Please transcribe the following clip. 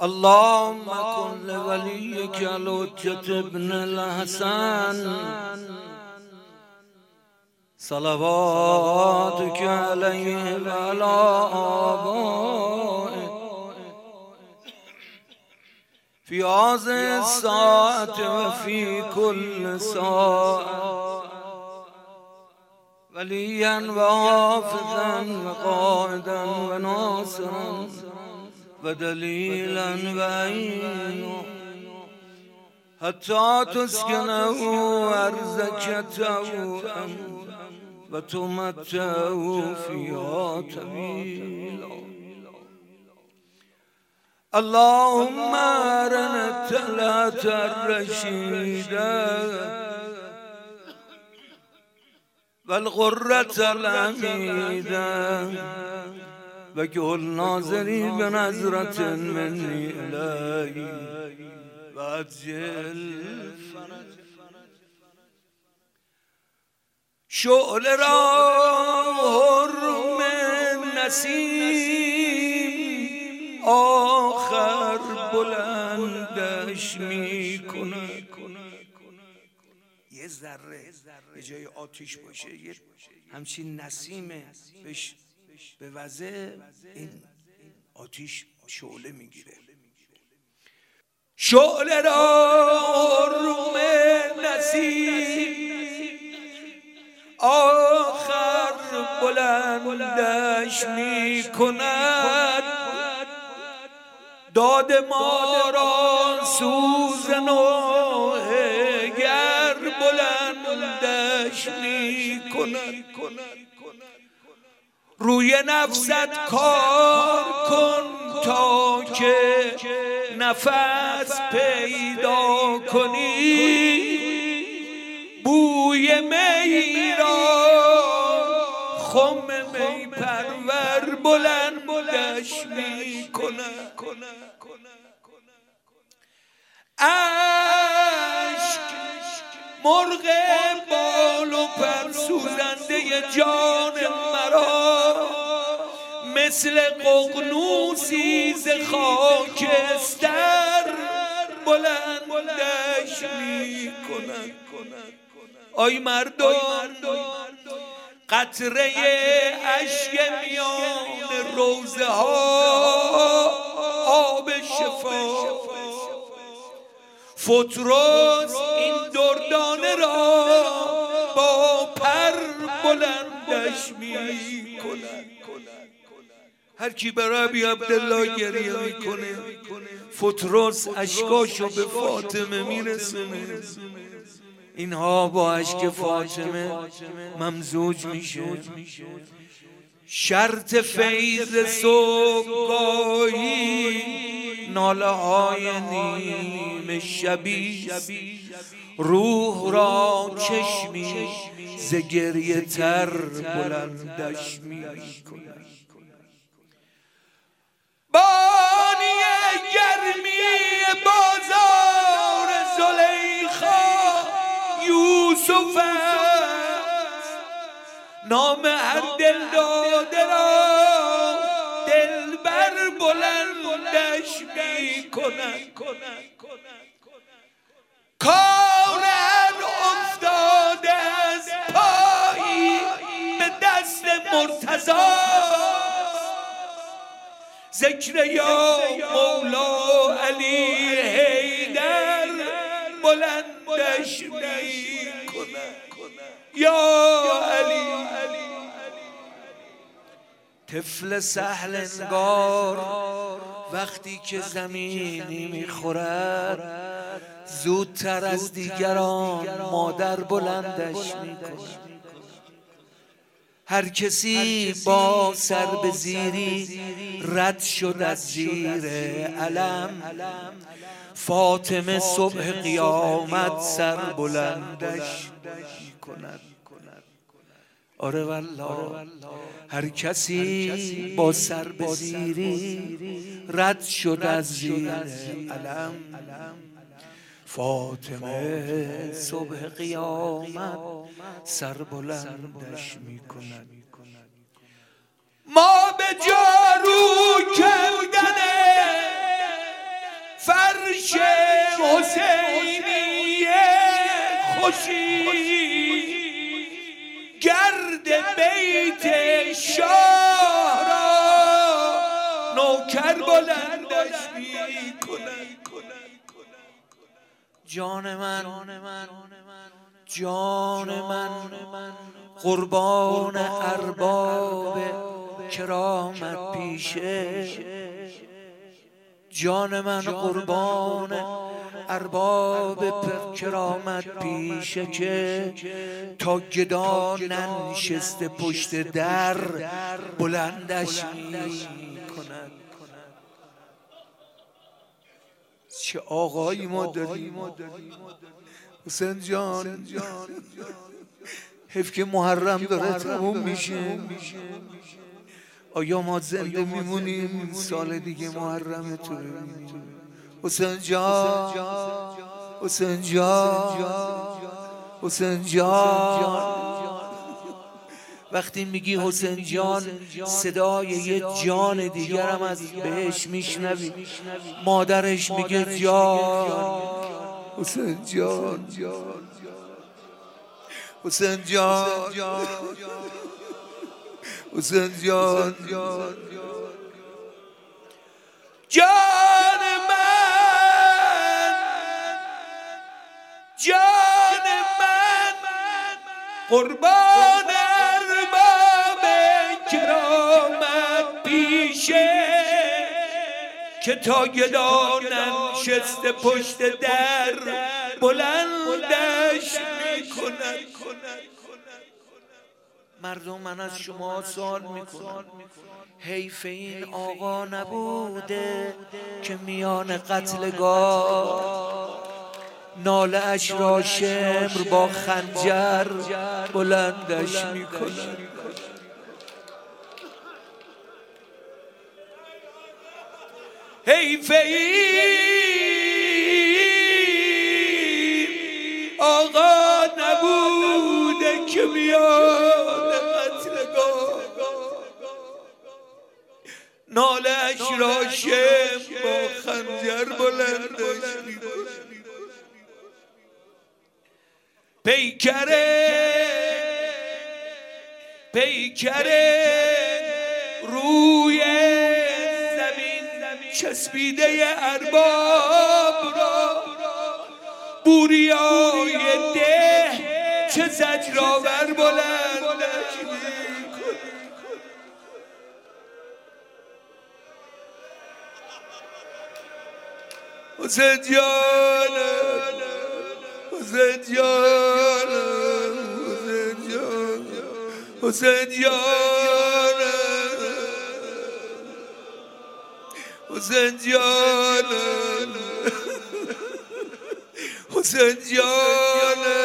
اللهم كن لوليك الحجة ابن الحسن صلواتك عليه وعلى آبائه في هذه الساعة وفي كل ساعة وليا وحافظا وقائدا وناصرا ودليلا وعينا حتى تسكنه أرضك طوعا وتمتعه فيها طويلا. اللهم أرنا الطلعة الرشيدة والغرة الحميدة وكل ناظري بنظرة مني إلهي وأجل شعل را حرم نسیم آخر بلندش میکنه. یه ذره یه جای آتیش باشه، یه همچین نسیمه بهش به وزه این آتیش شعله میگیره. شعله را روم نسیم آخر بلندش میکند. داد ما را سوز نوحه گر بلندش میکند. روی نفست کار کن تا که نفس پیدا کنی. بوی می را خم می پرور بلندش می کند. اشک مرغ بال و پر سوزنده جان مرا مثل ققنوسی ز خاکستر بلندش می کند. آی مردم قطره اشک میان روزه ها آب شفا. فتراس این دردانه را با پر بلندش می کند. هر کی برای ابی عبدالله گریه میکنه فتراس اشکاشو به فاطمه میرسونه. اینها با اشک فاطمه ممزوج میشه. شرط فیض صبحگاهی ناله های نیم شبی روح را چشمی ز گریه تر بلندش میکند. بانی گرمی بازار زلیخا یوسف است. نام هر دل داده را دلبر بلندش می کند. کار هر افتاده از پایی به دست مرتضی. ذکر یا مولا علی حیدر بلندش می کند. یا علی طفل سهل انگار وقتی که زمینی میخورد زودتر از دیگران مادر بلندش میکند. هر کسی با سر به زیری رد شد از زیر علم فاطمه صبح قیامت سر بلندش میکند. آره والله هر کسی با سر به زیری رد شد از زیر علم فاطمه صبح قیامت سر بلندش میکند. ما به جارو کردن حسینی خوشی گرد بیت شاه را نوکر بلندش می کند. جان من قربان ارباب کرامت پیشه، جان من قربان ارباب کرامت پیشه که تا گدا ننشسته پشت در بلندش می کند. چه آقایی ما داریم حسین جان، حیف که محرم داره تموم میشه. آیا ما زنده میمونیم سال دیگه محرم تو ببینیم؟ حسین جان، حسین جان، حسین جان. وقتی میگی حسین جان صدای یه جان دیگرم از بهش میشنوی. مادرش میگه جان، حسین جان، حسین جان، حسین جان. جان من، جان من قربان ارباب کرامت پیشه که تا گدا ننشسته پشت در بلندش میکند. مردم من از شما سوال میکنن حیف این آقا نبوده که میان قتلگاه ناله اش را شمر با خنجر بلندش میکنه. حیف این آقا نبوده که میان قتلگاه ناله اش را شمر با خنجر بلندش میکنه. پیکره روی زمین چسبیده ارباب را بوریای ده چه زجرآور بلندش می‌کند. حسین جان، حسین جان، حسین جان، حسین جان، حسین جان، حسین جان.